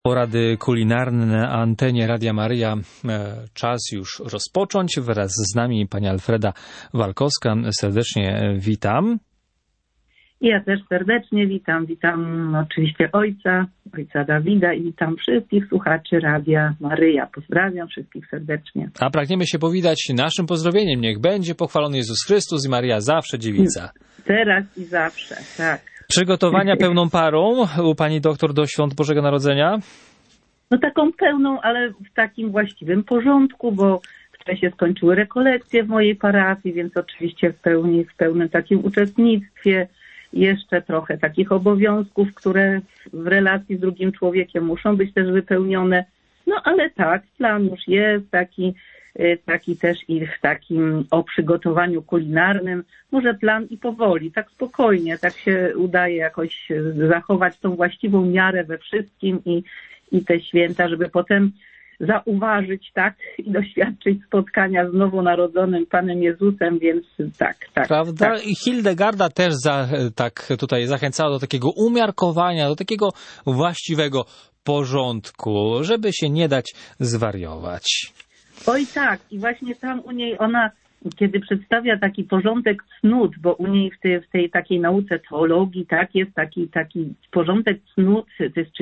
Porady kulinarne na antenie Radia Maryja. Czas już rozpocząć. Wraz z nami pani Alfreda Walkowska. Serdecznie witam. Ja też serdecznie witam. Witam oczywiście ojca Dawida i witam wszystkich słuchaczy Radia Maryja. Pozdrawiam wszystkich serdecznie. A pragniemy się powitać naszym pozdrowieniem. Niech będzie pochwalony Jezus Chrystus i Maryja zawsze dziewica. Teraz i zawsze, tak. Przygotowania pełną parą u pani doktor do Świąt Bożego Narodzenia? No taką pełną, ale w takim właściwym porządku, bo wczoraj się skończyły rekolekcje w mojej parafii, więc oczywiście w pełnym takim uczestnictwie. Jeszcze trochę takich obowiązków, które w relacji z drugim człowiekiem muszą być też wypełnione. No ale tak, plan już jest taki też i w takim o przygotowaniu kulinarnym. Może plan i powoli, tak spokojnie, tak się udaje jakoś zachować tą właściwą miarę we wszystkim i te święta, żeby potem zauważyć, tak, i doświadczyć spotkania z nowonarodzonym Panem Jezusem, więc tak. Prawda? Tak. I Hildegarda też tak tutaj zachęcała do takiego umiarkowania, do takiego właściwego porządku, żeby się nie dać zwariować. Oj tak, i właśnie tam u niej ona, kiedy przedstawia taki porządek cnót, bo u niej w tej takiej nauce teologii, tak, jest taki porządek cnót, to jest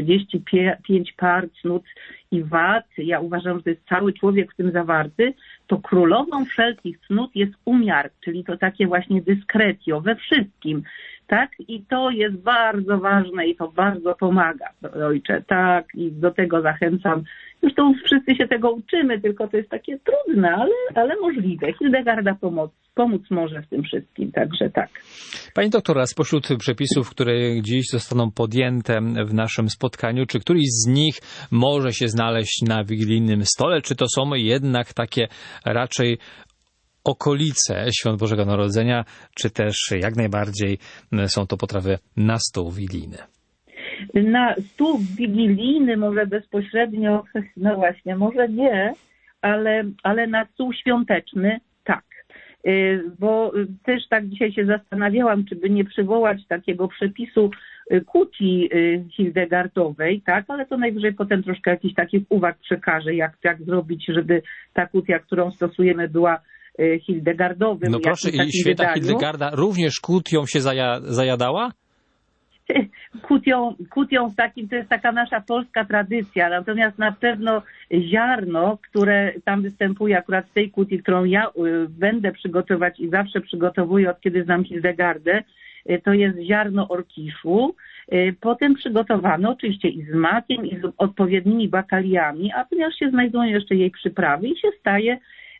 35 par cnót i wad. Ja uważam, że to jest cały człowiek w tym zawarty. To królową wszelkich cnót jest umiar, czyli to takie właśnie dyskretio we wszystkim. Tak? I to jest bardzo ważne i to bardzo pomaga, ojcze. Tak, i do tego zachęcam. Zresztą wszyscy się tego uczymy, tylko to jest takie trudne, ale możliwe. Hildegarda pomóc może w tym wszystkim, także tak. Pani doktor, a spośród przepisów, które dziś zostaną podjęte w naszym spotkaniu, czy któryś z nich może się znaleźć na wigilijnym stole, czy to są jednak takie raczej okolice Świąt Bożego Narodzenia, czy też jak najbardziej są to potrawy na stół wigilijny? Na stół wigilijny może bezpośrednio, no właśnie, może nie, ale na stół świąteczny tak. Bo też tak dzisiaj się zastanawiałam, czy by nie przywołać takiego przepisu kutii hildegardowej, tak, ale to najwyżej potem troszkę jakichś takich uwag przekażę, jak zrobić, żeby ta kutia, którą stosujemy, była hildegardowym. No proszę, i święta wydaniu. Hildegarda również kutią się zajadała? Kutią w takim, to jest taka nasza polska tradycja, natomiast na pewno ziarno, które tam występuje akurat w tej kutii, którą ja będę przygotowywać i zawsze przygotowuję, od kiedy znam Hildegardę, to jest ziarno orkiszu. Potem przygotowano oczywiście i z makiem, i z odpowiednimi bakaliami, a ponieważ się znajdują jeszcze jej przyprawy i się staje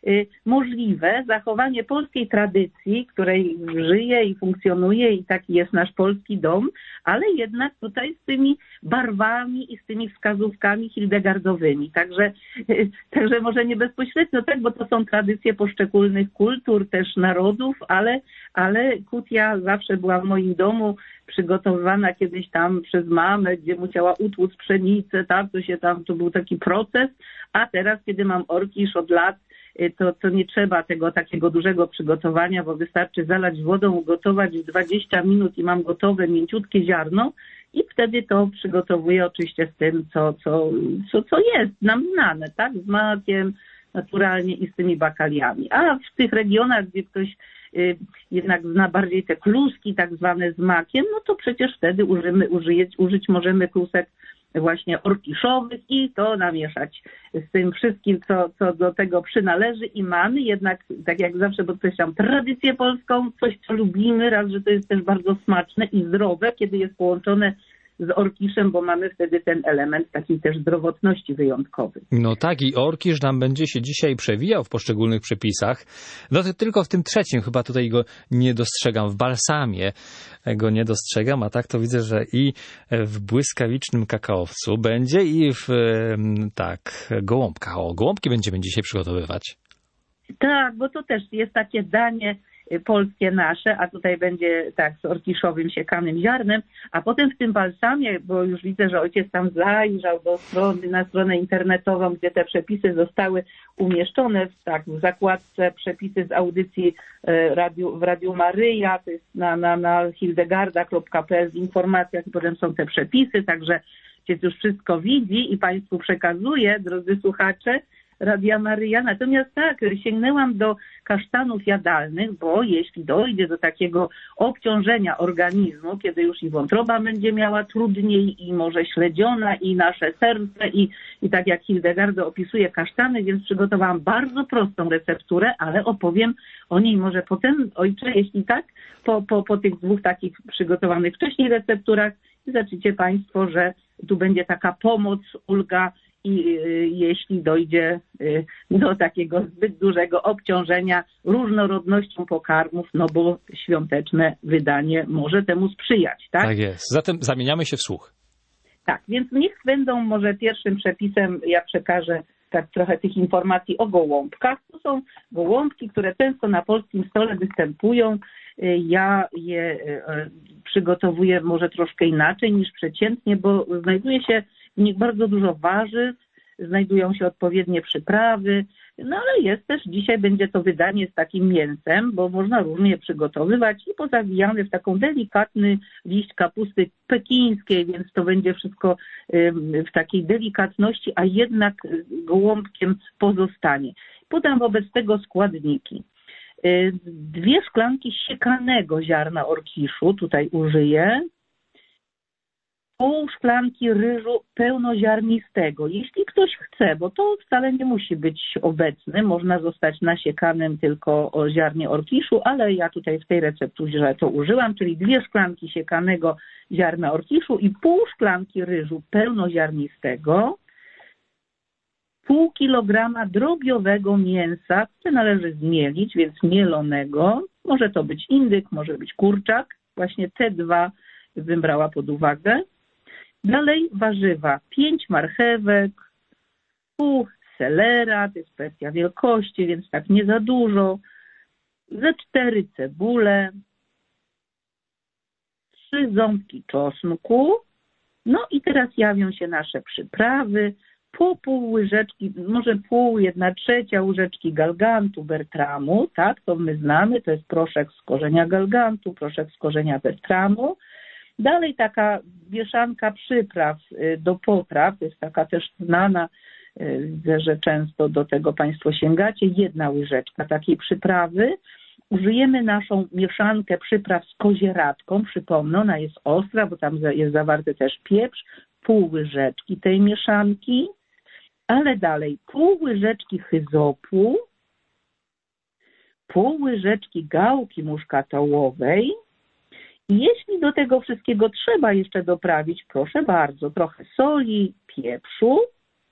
możliwe zachowanie polskiej tradycji, której żyje i funkcjonuje i taki jest nasz polski dom, ale jednak tutaj z tymi barwami i z tymi wskazówkami hildegardowymi. Także może nie bezpośrednio tak, bo to są tradycje poszczególnych kultur, też narodów, ale kutia zawsze była w moim domu przygotowywana kiedyś tam przez mamę, gdzie musiała utłuc pszenicę, tak, to był taki proces, a teraz, kiedy mam orkisz od lat, to nie trzeba tego takiego dużego przygotowania, bo wystarczy zalać wodą, ugotować w 20 minut i mam gotowe, mięciutkie ziarno i wtedy to przygotowuję oczywiście z tym, co jest nam znane, tak, z makiem naturalnie i z tymi bakaliami. A w tych regionach, gdzie ktoś jednak zna bardziej te kluski tak zwane z makiem, no to przecież wtedy użyć możemy klusek właśnie orkiszowych i to namieszać z tym wszystkim, co do tego przynależy i mamy jednak, tak jak zawsze podkreślam, tradycję polską, coś co lubimy, raz, że to jest też bardzo smaczne i zdrowe, kiedy jest połączone z orkiszem, bo mamy wtedy ten element takiej też zdrowotności wyjątkowej. No tak, i orkisz nam będzie się dzisiaj przewijał w poszczególnych przepisach. No to tylko w tym trzecim, chyba tutaj go nie dostrzegam, w balsamie go nie dostrzegam, a tak to widzę, że i w błyskawicznym kakaowcu będzie i w gołąbkach. O, gołąbki będziemy dzisiaj przygotowywać. Tak, bo to też jest takie danie polskie nasze, a tutaj będzie tak z orkiszowym siekanym ziarnem, a potem w tym balsamie, bo już widzę, że ojciec tam zajrzał na stronę internetową, gdzie te przepisy zostały umieszczone w zakładce przepisy z audycji w Radiu Maryja, to jest na hildegarda.pl w informacjach i potem są te przepisy, także ojciec już wszystko widzi i Państwu przekazuje, drodzy słuchacze Radia Maryja. Natomiast tak, sięgnęłam do kasztanów jadalnych, bo jeśli dojdzie do takiego obciążenia organizmu, kiedy już i wątroba będzie miała trudniej i może śledziona i nasze serce i tak jak Hildegarda opisuje kasztany, więc przygotowałam bardzo prostą recepturę, ale opowiem o niej może potem, ojcze, jeśli tak, po tych dwóch takich przygotowanych wcześniej recepturach i zobaczycie Państwo, że tu będzie taka pomoc, ulga i jeśli dojdzie do takiego zbyt dużego obciążenia różnorodnością pokarmów, no bo świąteczne wydanie może temu sprzyjać, tak? Tak jest. Zatem zamieniamy się w słuch. Tak, więc niech będą może pierwszym przepisem, ja przekażę tak trochę tych informacji o gołąbkach. To są gołąbki, które często na polskim stole występują. Ja je przygotowuję może troszkę inaczej niż przeciętnie, bo znajduje się w nich bardzo dużo warzyw, znajdują się odpowiednie przyprawy, no ale jest też, dzisiaj będzie to wydanie z takim mięsem, bo można różnie je przygotowywać i pozawijane w taką delikatny liść kapusty pekińskiej, więc to będzie wszystko w takiej delikatności, a jednak gołąbkiem pozostanie. Podam wobec tego składniki. 2 szklanki siekanego ziarna orkiszu, tutaj użyję, pół szklanki ryżu pełnoziarnistego. Jeśli ktoś chce, bo to wcale nie musi być obecny, można zostać nasiekanym tylko o ziarnie orkiszu, ale ja tutaj w tej recepturze to użyłam, czyli 2 szklanki siekanego ziarna orkiszu i pół szklanki ryżu pełnoziarnistego, pół kilograma drobiowego mięsa, które należy zmielić, więc mielonego. Może to być indyk, może być kurczak. Właśnie te 2 bym brała pod uwagę. Dalej warzywa, 5 marchewek, pół selera, to jest kwestia wielkości, więc tak nie za dużo, ze 4 cebule, 3 ząbki czosnku. No i teraz jawią się nasze przyprawy, po pół łyżeczki, może pół, 1/3 łyżeczki galgantu Bertramu, tak, to my znamy, to jest proszek z korzenia galgantu, proszek z korzenia Bertramu. Dalej taka mieszanka przypraw do potraw, to jest taka też znana, widzę, że często do tego Państwo sięgacie, 1 łyżeczka takiej przyprawy. Użyjemy naszą mieszankę przypraw z kozieradką, przypomnę, ona jest ostra, bo tam jest zawarty też pieprz, pół łyżeczki tej mieszanki, ale dalej pół łyżeczki hyzopu, pół łyżeczki gałki muszkatołowej. I jeśli do tego wszystkiego trzeba jeszcze doprawić, proszę bardzo, trochę soli, pieprzu.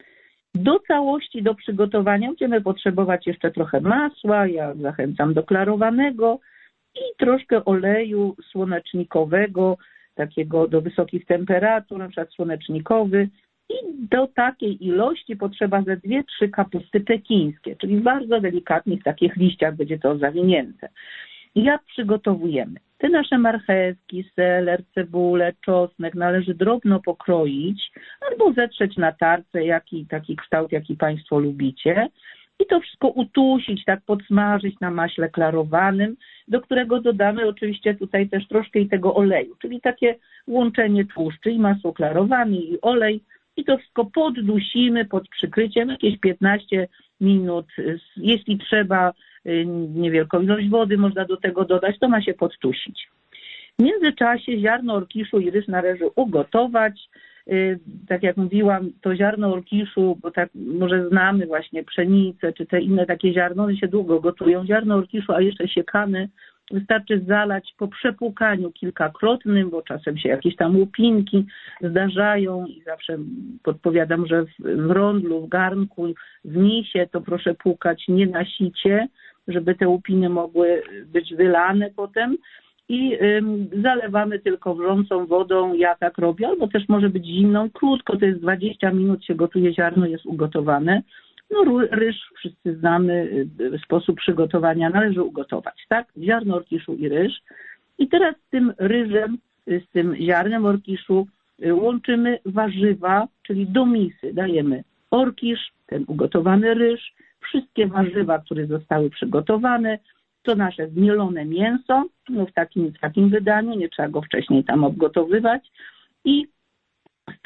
Do całości, do przygotowania będziemy potrzebować jeszcze trochę masła, ja zachęcam do klarowanego i troszkę oleju słonecznikowego, takiego do wysokich temperatur, na przykład słonecznikowy. I do takiej ilości potrzeba ze 2-3 kapusty pekińskie, czyli w bardzo delikatnych takich liściach będzie to zawinięte. Jak przygotowujemy? Te nasze marchewki, seler, cebulę, czosnek należy drobno pokroić albo zetrzeć na tarce, taki kształt, jaki Państwo lubicie. I to wszystko utusić, tak podsmażyć na maśle klarowanym, do którego dodamy oczywiście tutaj też troszkę i tego oleju, czyli takie łączenie tłuszczy i masło klarowane i olej. I to wszystko poddusimy pod przykryciem jakieś 15 minut. Jeśli trzeba, niewielką ilość wody można do tego dodać, to ma się poddusić. W międzyczasie ziarno orkiszu i ryż należy ugotować. Tak jak mówiłam, to ziarno orkiszu, bo tak może znamy właśnie pszenicę, czy te inne takie ziarno, one się długo gotują. Ziarno orkiszu, a jeszcze siekane, wystarczy zalać po przepłukaniu kilkakrotnym, bo czasem się jakieś tam łupinki zdarzają i zawsze podpowiadam, że w rondlu, w garnku, w misie to proszę płukać nie na sicie, żeby te łupiny mogły być wylane potem. I zalewamy tylko wrzącą wodą, ja tak robię, albo też może być zimną, krótko, to jest 20 minut się gotuje, ziarno jest ugotowane. No ryż, wszyscy znamy sposób przygotowania, należy ugotować, tak? Ziarno orkiszu i ryż. I teraz z tym ryżem, z tym ziarnem orkiszu łączymy warzywa, czyli do misy dajemy orkisz, ten ugotowany ryż, wszystkie warzywa, które zostały przygotowane, to nasze zmielone mięso, no w takim wydaniu, nie trzeba go wcześniej tam obgotowywać i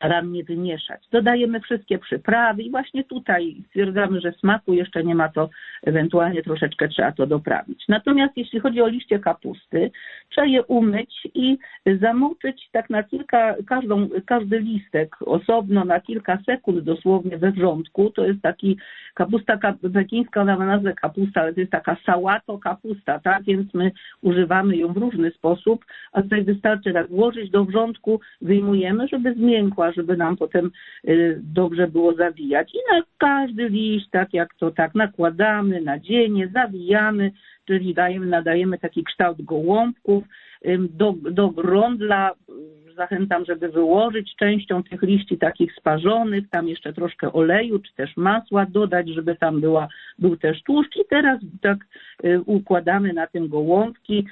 starannie wymieszać. Dodajemy wszystkie przyprawy i właśnie tutaj stwierdzamy, że smaku jeszcze nie ma, to ewentualnie troszeczkę trzeba to doprawić. Natomiast jeśli chodzi o liście kapusty, trzeba je umyć i zamoczyć tak na każdy listek osobno na kilka sekund dosłownie we wrzątku. To jest taki kapusta pekińska, ona ma nazwę kapusta, ale to jest taka sałato kapusta, tak? Więc my używamy ją w różny sposób, a tutaj wystarczy tak włożyć do wrzątku, wyjmujemy, żeby zmiękła, żeby nam potem dobrze było zawijać. I na każdy liść, tak jak to tak nakładamy, nadzienie, zawijamy, czyli nadajemy taki kształt gołąbków. Do grondla zachęcam, żeby wyłożyć częścią tych liści takich sparzonych, tam jeszcze troszkę oleju czy też masła dodać, żeby tam był też tłuszcz i teraz tak układamy na tym gołąbki,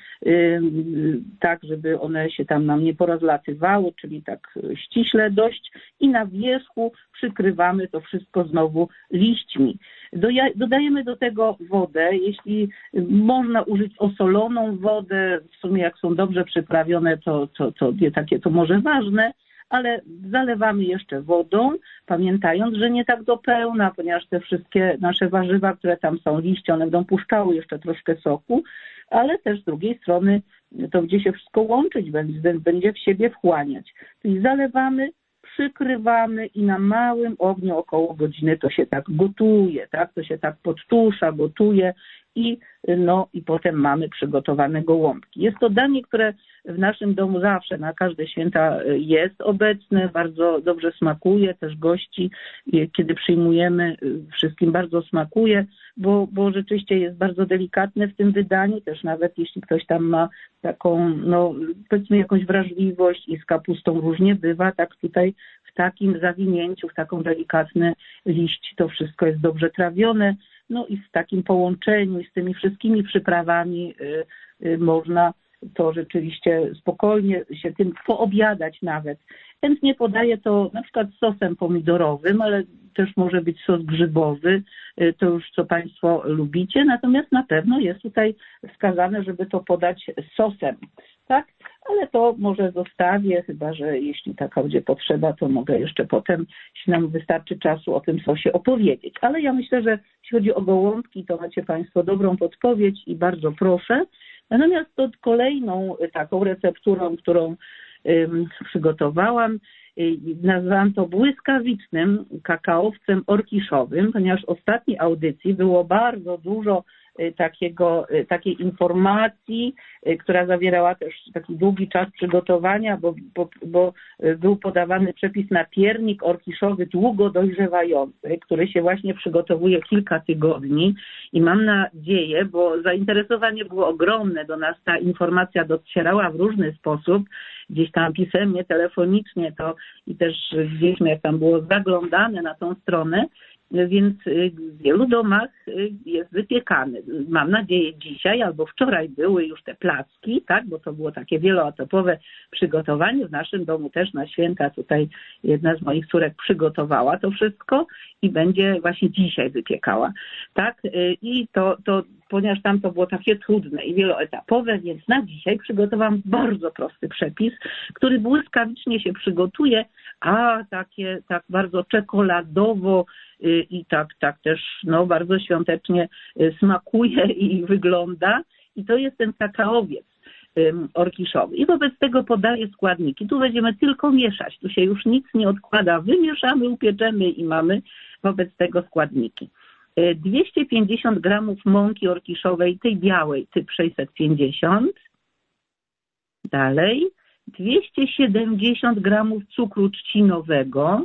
tak żeby one się tam nam nie porozlatywały, czyli tak ściśle dość i na wierzchu przykrywamy to wszystko znowu liśćmi. Dodajemy do tego wodę, jeśli można użyć osoloną wodę, w sumie jak są dobrze przyprawione, to może ważne, ale zalewamy jeszcze wodą, pamiętając, że nie tak do pełna, ponieważ te wszystkie nasze warzywa, które tam są, liście, one będą puszczały jeszcze troszkę soku, ale też z drugiej strony to będzie się wszystko łączyć, będzie w siebie wchłaniać. Czyli zalewamy, przykrywamy i na małym ogniu około godziny to się tak gotuje, tak? To się tak podtusza, gotuje i potem mamy przygotowane gołąbki. Jest to danie, które w naszym domu zawsze na każde święta jest obecne, bardzo dobrze smakuje, też gości, kiedy przyjmujemy, wszystkim bardzo smakuje, bo rzeczywiście jest bardzo delikatne w tym wydaniu, też nawet jeśli ktoś tam ma taką, powiedzmy jakąś wrażliwość i z kapustą różnie bywa, tak tutaj w takim zawinięciu, w taką delikatny liść to wszystko jest dobrze trawione, i w takim połączeniu z tymi wszystkimi przyprawami można to rzeczywiście spokojnie się tym poobiadać nawet. Chętnie podaję to na przykład z sosem pomidorowym, ale też może być sos grzybowy, to już co Państwo lubicie, natomiast na pewno jest tutaj wskazane, żeby to podać z sosem, tak? Ale to może zostawię, chyba że jeśli taka będzie potrzeba, to mogę jeszcze potem, jeśli nam wystarczy czasu, o tym sosie opowiedzieć. Ale ja myślę, że jeśli chodzi o gołąbki, to macie Państwo dobrą podpowiedź i bardzo proszę. Natomiast to kolejną taką recepturą, którą przygotowałam, nazwałam to błyskawicznym kakaowcem orkiszowym, ponieważ w ostatniej audycji było bardzo dużo takiej informacji, która zawierała też taki długi czas przygotowania, bo był podawany przepis na piernik orkiszowy długo dojrzewający, który się właśnie przygotowuje kilka tygodni i mam nadzieję, bo zainteresowanie było ogromne, do nas ta informacja docierała w różny sposób, gdzieś tam pisemnie, telefonicznie to i też widzieliśmy, jak tam było zaglądane na tą stronę, więc w wielu domach jest wypiekany. Mam nadzieję dzisiaj albo wczoraj były już te placki, tak, bo to było takie wieloetapowe przygotowanie. W naszym domu też na święta tutaj jedna z moich córek przygotowała to wszystko i będzie właśnie dzisiaj wypiekała, tak, i to ponieważ tam to było takie trudne i wieloetapowe, więc na dzisiaj przygotowałam bardzo prosty przepis, który błyskawicznie się przygotuje, a tak bardzo czekoladowo i tak też bardzo świątecznie smakuje i wygląda. I to jest ten kakaowiec orkiszowy. I wobec tego podaję składniki. Tu będziemy tylko mieszać, tu się już nic nie odkłada. Wymieszamy, upieczemy i mamy wobec tego składniki. 250 gramów mąki orkiszowej, tej białej, typ 650. Dalej 270 gramów cukru trzcinowego,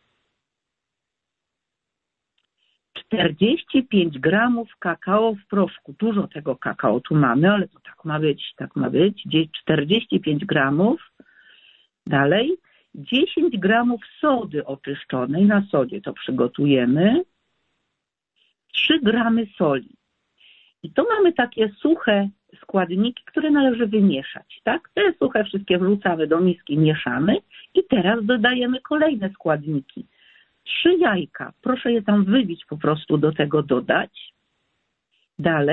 45 gramów kakao w proszku. Dużo tego kakao tu mamy, ale to tak ma być. 45 gramów. Dalej 10 gramów sody oczyszczonej, na sodzie to przygotujemy. 3 gramy soli. I to mamy takie suche składniki, które należy wymieszać, tak? Te suche wszystkie wrzucamy do miski, mieszamy i teraz dodajemy kolejne składniki. 3 jajka, proszę je tam wybić po prostu, do tego dodać. Dalej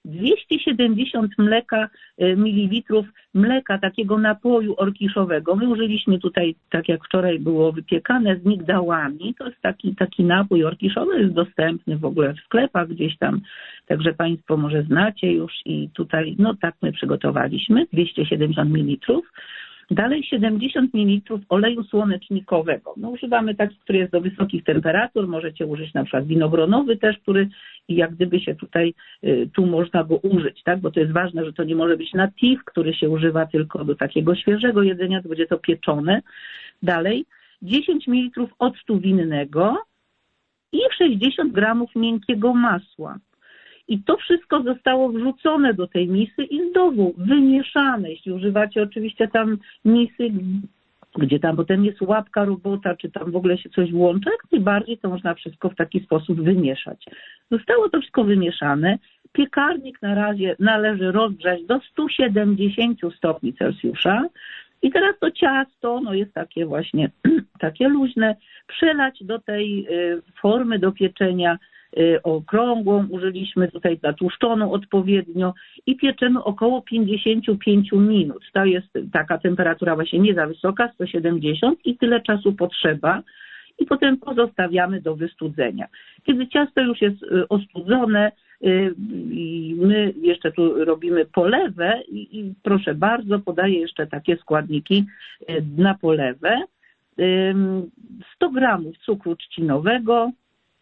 270 mililitrów mleka, takiego napoju orkiszowego. My użyliśmy tutaj, tak jak wczoraj było wypiekane, z migdałami. To jest taki napój orkiszowy, jest dostępny w ogóle w sklepach gdzieś tam, także Państwo może znacie już i tutaj, no tak my przygotowaliśmy, 270 mililitrów. Dalej 70 ml oleju słonecznikowego. No, używamy taki, który jest do wysokich temperatur. Możecie użyć na przykład winogronowy też, który jak gdyby się tutaj, tu można go użyć, tak? Bo to jest ważne, że to nie może być natif, który się używa tylko do takiego świeżego jedzenia, to będzie to pieczone. Dalej 10 ml octu winnego i 60 gramów miękkiego masła. I to wszystko zostało wrzucone do tej misy i znowu wymieszane. Jeśli używacie oczywiście tam misy, gdzie tam potem jest łapka robota, czy tam w ogóle się coś włącza, jak najbardziej to można wszystko w taki sposób wymieszać. Zostało to wszystko wymieszane. Piekarnik na razie należy rozgrzać do 170 stopni Celsjusza. I teraz to ciasto, no jest takie właśnie, takie luźne, przelać do tej formy do pieczenia okrągłą, użyliśmy tutaj zatłuszczoną odpowiednio i pieczemy około 55 minut. To jest taka temperatura właśnie nie za wysoka, 170 i tyle czasu potrzeba i potem pozostawiamy do wystudzenia. Kiedy ciasto już jest ostudzone i my jeszcze tu robimy polewę i proszę bardzo, podaję jeszcze takie składniki na polewę. 100 gramów cukru trzcinowego,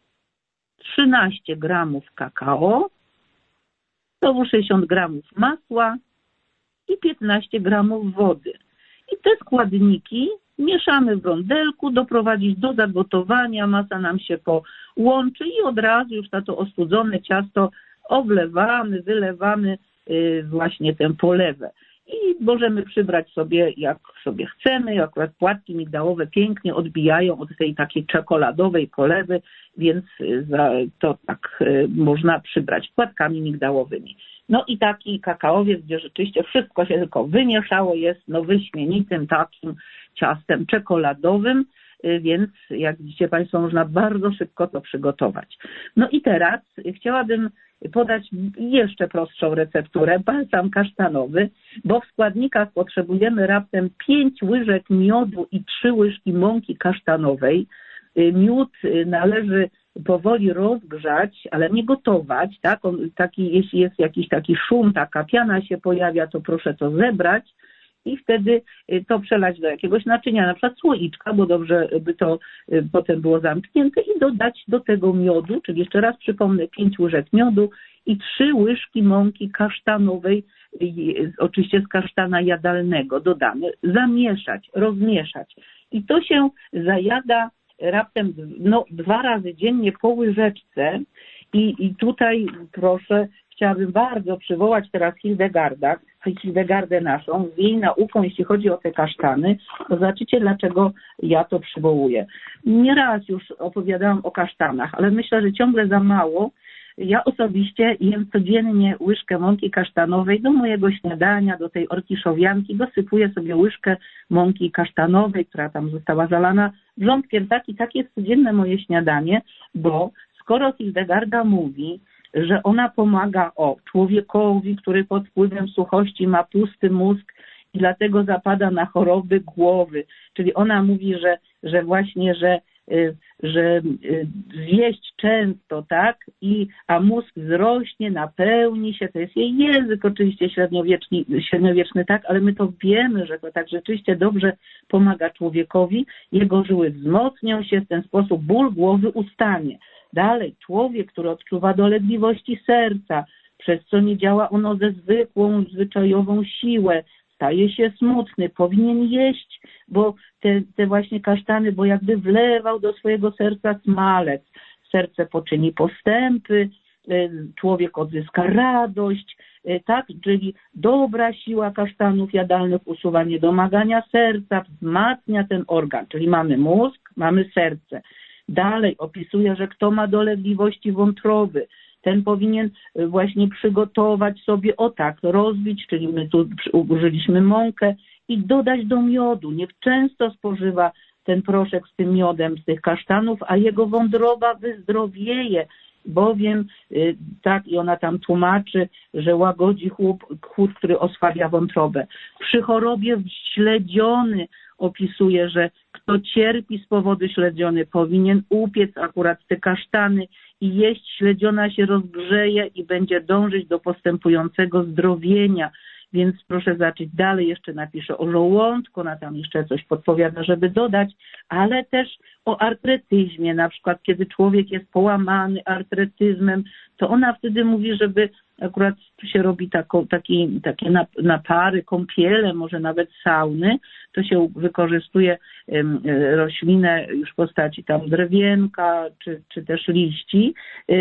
13 gramów kakao, 160 gramów masła i 15 gramów wody. I te składniki mieszamy w rondelku, doprowadzić do zagotowania, masa nam się połączy i od razu już na to ostudzone ciasto oblewamy, wylewamy właśnie tę polewę. I możemy przybrać sobie, jak sobie chcemy. Akurat płatki migdałowe pięknie odbijają od tej takiej czekoladowej polewy, więc to tak można przybrać płatkami migdałowymi. No i taki kakaowiec, gdzie rzeczywiście wszystko się tylko wymieszało, jest no wyśmienitym takim ciastem czekoladowym, więc jak widzicie Państwo, można bardzo szybko to przygotować. No i teraz chciałabym podać jeszcze prostszą recepturę, balsam kasztanowy, bo w składnikach potrzebujemy raptem 5 łyżek miodu i 3 łyżki mąki kasztanowej. Miód należy powoli rozgrzać, ale nie gotować, tak? Jeśli jest jakiś taki szum, taka piana się pojawia, to proszę to zebrać i wtedy to przelać do jakiegoś naczynia, na przykład słoiczka, bo dobrze by to potem było zamknięte i dodać do tego miodu, czyli jeszcze raz przypomnę, 5 łyżek miodu i 3 łyżki mąki kasztanowej, oczywiście z kasztana jadalnego dodamy, zamieszać, rozmieszać. I to się zajada raptem 2 razy dziennie po łyżeczce i tutaj proszę, chciałabym bardzo przywołać teraz Hildegardę naszą, z jej nauką, jeśli chodzi o te kasztany, to zobaczycie, dlaczego ja to przywołuję. Nieraz już opowiadałam o kasztanach, ale myślę, że ciągle za mało. Ja osobiście jem codziennie łyżkę mąki kasztanowej do mojego śniadania, do tej orkiszowianki, dosypuję sobie łyżkę mąki kasztanowej, która tam została zalana wrzątkiem. Tak jest codzienne moje śniadanie, bo skoro Hildegarda mówi, że ona pomaga człowiekowi, który pod wpływem suchości ma pusty mózg i dlatego zapada na choroby głowy, czyli ona mówi, że właśnie, że zjeść często, tak, a mózg wzrośnie, napełni się, to jest jej język oczywiście średniowieczny, tak, ale my to wiemy, że to tak rzeczywiście dobrze pomaga człowiekowi, jego żyły wzmocnią się, w ten sposób ból głowy ustanie. Dalej, człowiek, który odczuwa dolegliwości serca, przez co nie działa ono ze zwyczajową siłę, staje się smutny, powinien jeść, bo te właśnie kasztany, bo jakby wlewał do swojego serca smalec. Serce poczyni postępy, człowiek odzyska radość, tak? Czyli dobra siła kasztanów jadalnych usuwa niedomagania serca, wzmacnia ten organ, czyli mamy mózg, mamy serce. Dalej opisuje, że kto ma dolegliwości wątroby, ten powinien właśnie przygotować sobie rozbić, czyli my tu użyliśmy mąkę i dodać do miodu. Niech często spożywa ten proszek z tym miodem, z tych kasztanów, a jego wątroba wyzdrowieje bowiem tak i ona tam tłumaczy, że łagodzi chłód, który osłabia wątrobę. Przy chorobie śledziony opisuje, że kto cierpi z powodu śledziony, powinien upiec akurat te kasztany i jeść. Śledziona się rozgrzeje i będzie dążyć do postępującego zdrowienia. Więc proszę zacząć dalej, jeszcze napiszę o żołądku, ona tam jeszcze coś podpowiada, żeby dodać, ale też o artretyzmie, na przykład kiedy człowiek jest połamany artretyzmem, to ona wtedy mówi, żeby akurat tu się robi takie napary, kąpiele, może nawet sauny, to się wykorzystuje roślinę już w postaci tam drewienka, czy też liści,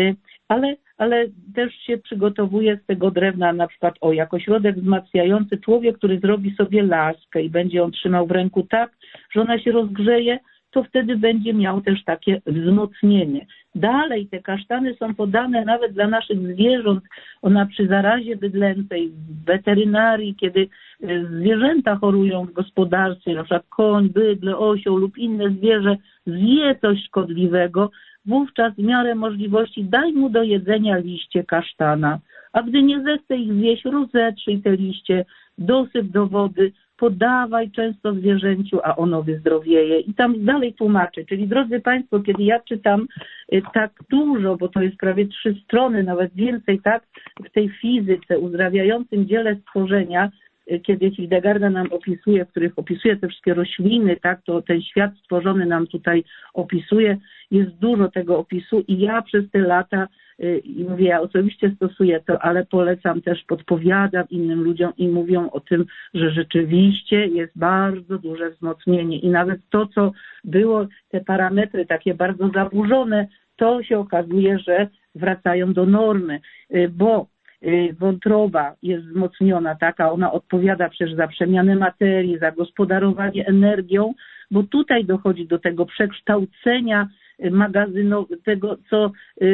ale też się przygotowuje z tego drewna na przykład jako środek wzmacniający człowiek, który zrobi sobie laskę i będzie on trzymał w ręku tak, że ona się rozgrzeje, to wtedy będzie miał też takie wzmocnienie. Dalej te kasztany są podane nawet dla naszych zwierząt. Ona przy zarazie bydlęcej, w weterynarii, kiedy zwierzęta chorują w gospodarstwie, na przykład koń, bydle, osioł lub inne zwierzę zje coś szkodliwego, wówczas w miarę możliwości daj mu do jedzenia liście kasztana, a gdy nie zechce ich zjeść, rozetrzyj te liście, dosyp do wody, podawaj często zwierzęciu, a ono wyzdrowieje. I tam dalej tłumaczy. Czyli drodzy Państwo, kiedy ja czytam tak dużo, bo to jest prawie 3 strony, nawet więcej, tak, w tej fizyce, uzdrawiającym dziele stworzenia, kiedy Hildegarda nam opisuje, w których opisuje te wszystkie rośliny, tak, to ten świat stworzony nam tutaj opisuje, jest dużo tego opisu i ja przez te lata, i mówię, ja osobiście stosuję to, ale polecam też, podpowiadam innym ludziom i mówią o tym, że rzeczywiście jest bardzo duże wzmocnienie i nawet to, co było, te parametry takie bardzo zaburzone, to się okazuje, że wracają do normy, bo wątroba jest wzmocniona, taka, ona odpowiada przecież za przemianę materii, za gospodarowanie energią, bo tutaj dochodzi do tego przekształcenia tego, co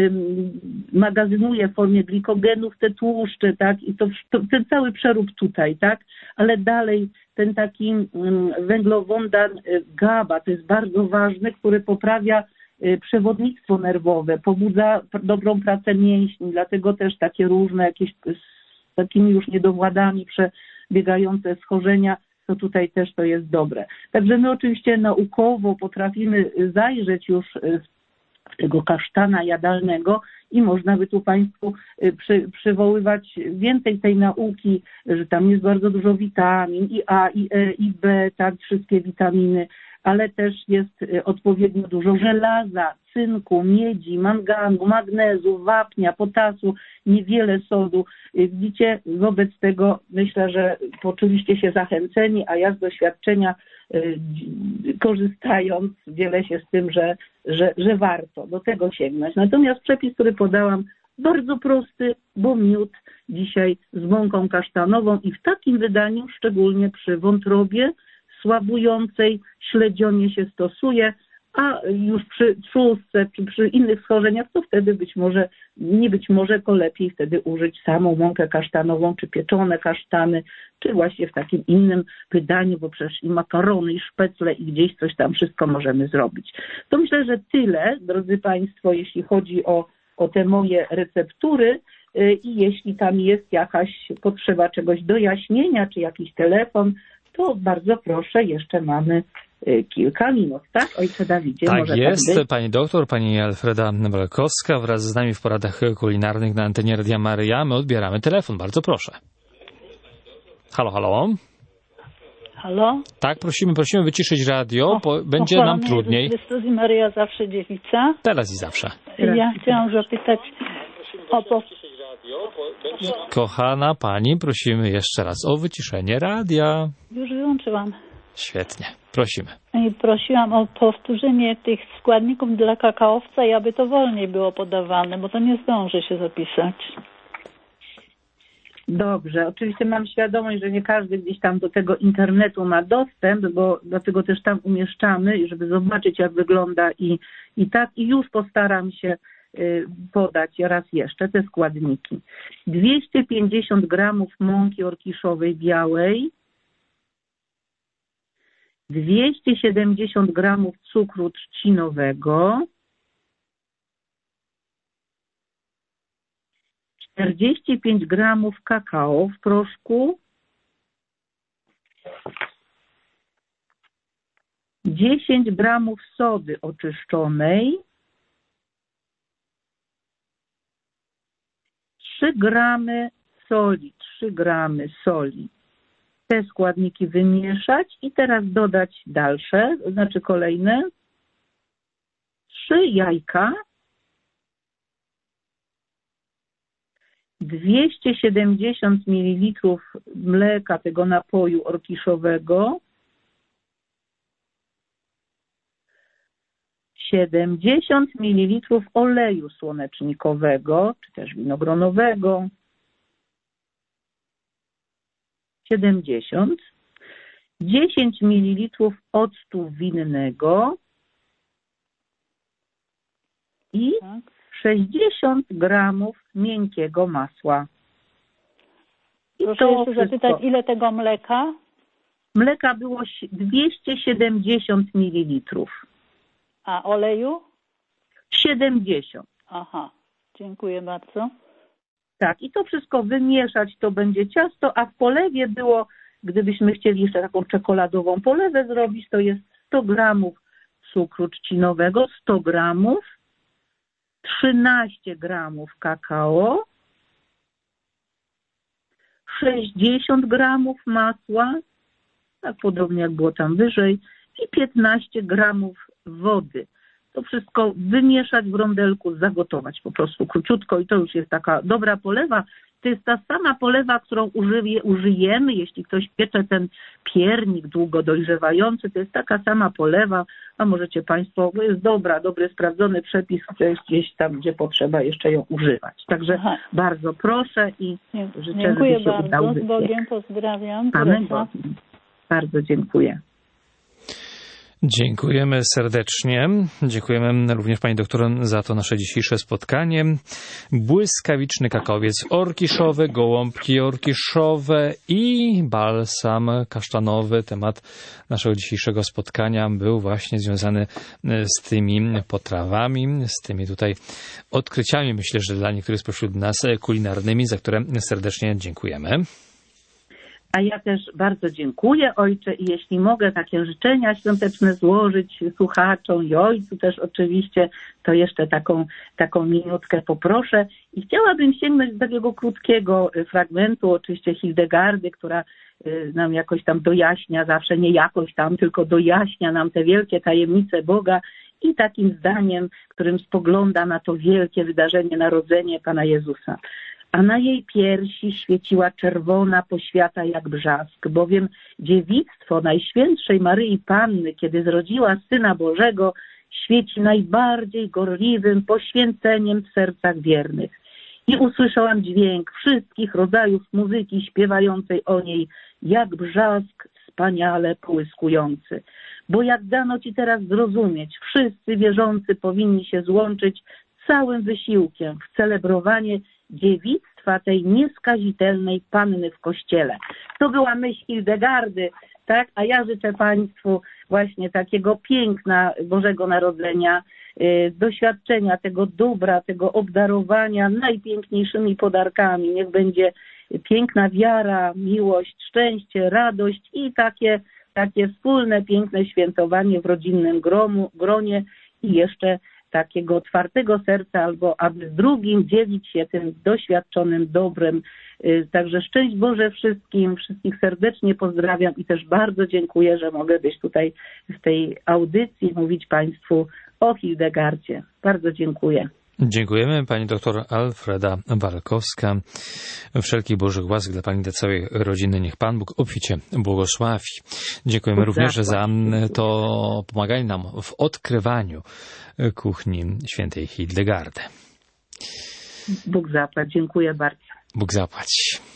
magazynuje w formie glikogenów te tłuszcze, tak, i to ten cały przerób tutaj, tak, ale dalej ten taki węglowądan GABA, to jest bardzo ważny, który poprawia przewodnictwo nerwowe, pobudza dobrą pracę mięśni, dlatego też takie różne jakieś z takimi już niedowładami przebiegające schorzenia, to tutaj też to jest dobre. Także my oczywiście naukowo potrafimy zajrzeć już w tego kasztana jadalnego i można by tu Państwu przywoływać więcej tej nauki, że tam jest bardzo dużo witamin, i A, i E, i B, tak, wszystkie witaminy, ale też jest odpowiednio dużo żelaza, cynku, miedzi, manganu, magnezu, wapnia, potasu, niewiele sodu. Widzicie, wobec tego myślę, że poczuliście się zachęceni, a ja z doświadczenia korzystając dzielę się z tym, że warto do tego sięgnąć. Natomiast przepis, który podałam, bardzo prosty, bo miód dzisiaj z mąką kasztanową i w takim wydaniu, szczególnie przy wątrobie słabującej, śledzionie się stosuje, a już przy trzustce czy przy innych schorzeniach, to wtedy być może, tylko lepiej wtedy użyć samą mąkę kasztanową, czy pieczone kasztany, czy właśnie w takim innym wydaniu, bo przecież i makarony, i szpecle, i gdzieś coś tam wszystko możemy zrobić. To myślę, że tyle, drodzy Państwo, jeśli chodzi o te moje receptury i jeśli tam jest jakaś potrzeba czegoś dojaśnienia, czy jakiś telefon, to bardzo proszę, jeszcze mamy kilka minut, tak? Ojcze Dawidzie, tak może jest, tak być? pani doktor, pani Alfreda Walkowska wraz z nami w poradach kulinarnych na antenie Radia Maryja. My odbieramy telefon, bardzo proszę. Halo, halo? Halo? Tak, prosimy wyciszyć radio, bo będzie nam trudniej. Chrystus i Maryja zawsze dziewica. Teraz i zawsze. Ja chciałam zapytać o Kochana pani, prosimy jeszcze raz o wyciszenie radia. Już wyłączyłam. Świetnie, prosimy. I prosiłam o powtórzenie tych składników dla kakaowca i aby to wolniej było podawane, bo to nie zdąży się zapisać. Dobrze, oczywiście mam świadomość, że nie każdy gdzieś tam do tego internetu ma dostęp, bo dlatego też tam umieszczamy, żeby zobaczyć, jak wygląda i już postaram się podać raz jeszcze te składniki. 250 gramów mąki orkiszowej białej, 270 gramów cukru trzcinowego, 45 gramów kakao w proszku, 10 gramów sody oczyszczonej, 3 gramy soli. Te składniki wymieszać i teraz dodać dalsze, to znaczy kolejne. 3 jajka, 270 ml mleka tego napoju orkiszowego, 70 ml oleju słonecznikowego, czy też winogronowego, 70, 10 ml octu winnego i 60 gramów miękkiego masła. I proszę jeszcze zapytać, ile tego mleka? Mleka było 270 ml. A oleju? 70. Aha, dziękuję bardzo. Tak, i to wszystko wymieszać, to będzie ciasto, a w polewie było, gdybyśmy chcieli jeszcze taką czekoladową polewę zrobić, to jest 100 gramów cukru trzcinowego, 100 gramów, 13 gramów kakao, 60 gramów masła, tak podobnie jak było tam wyżej, i 15 gramów wody. To wszystko wymieszać w rondelku, zagotować po prostu króciutko i to już jest taka dobra polewa. To jest ta sama polewa, którą użyjemy, jeśli ktoś piecze ten piernik długo dojrzewający, to jest taka sama polewa, a możecie Państwo, bo jest dobry, sprawdzony przepis, gdzieś tam, gdzie potrzeba jeszcze ją używać. Także bardzo proszę i życzę, dziękuję żeby się bardzo, udał z Bogiem, pozdrawiam. Amen. Bardzo dziękuję. Dziękujemy serdecznie. Dziękujemy również pani doktor za to nasze dzisiejsze spotkanie. Błyskawiczny kakaowiec orkiszowy, gołąbki orkiszowe i balsam kasztanowy. Temat naszego dzisiejszego spotkania był właśnie związany z tymi potrawami, z tymi tutaj odkryciami, myślę, że dla niektórych spośród nas kulinarnymi, za które serdecznie dziękujemy. A ja też bardzo dziękuję, Ojcze, i jeśli mogę takie życzenia świąteczne złożyć słuchaczom i Ojcu też oczywiście, to jeszcze taką minutkę poproszę. I chciałabym sięgnąć do takiego krótkiego fragmentu, oczywiście Hildegardy, która nam jakoś tam dojaśnia, zawsze nie jakoś tam, tylko dojaśnia nam te wielkie tajemnice Boga i takim zdaniem, którym spogląda na to wielkie wydarzenie, narodzenie Pana Jezusa. A na jej piersi świeciła czerwona poświata jak brzask, bowiem dziewictwo Najświętszej Maryi Panny, kiedy zrodziła Syna Bożego, świeci najbardziej gorliwym poświęceniem w sercach wiernych. I usłyszałam dźwięk wszystkich rodzajów muzyki śpiewającej o niej, jak brzask wspaniale połyskujący. Bo jak dano Ci teraz zrozumieć, wszyscy wierzący powinni się złączyć całym wysiłkiem w celebrowanie dziewictwa tej nieskazitelnej Panny w Kościele. To była myśl Hildegardy, tak? A ja życzę Państwu właśnie takiego piękna Bożego Narodzenia, doświadczenia tego dobra, tego obdarowania najpiękniejszymi podarkami. Niech będzie piękna wiara, miłość, szczęście, radość i takie wspólne, piękne świętowanie w rodzinnym gronie i jeszcze takiego otwartego serca, albo aby z drugim dzielić się tym doświadczonym dobrem. Także szczęść Boże wszystkim, wszystkich serdecznie pozdrawiam i też bardzo dziękuję, że mogę być tutaj w tej audycji, mówić Państwu o Hildegardzie. Bardzo dziękuję. Dziękujemy pani doktor Alfreda Walkowska. Wszelkich Bożych łask dla pani, dla całej rodziny. Niech Pan Bóg obficie błogosławi. Dziękujemy również za to pomaganie nam w odkrywaniu kuchni świętej Hildegardy. Bóg zapłać. Dziękuję bardzo. Bóg zapłać.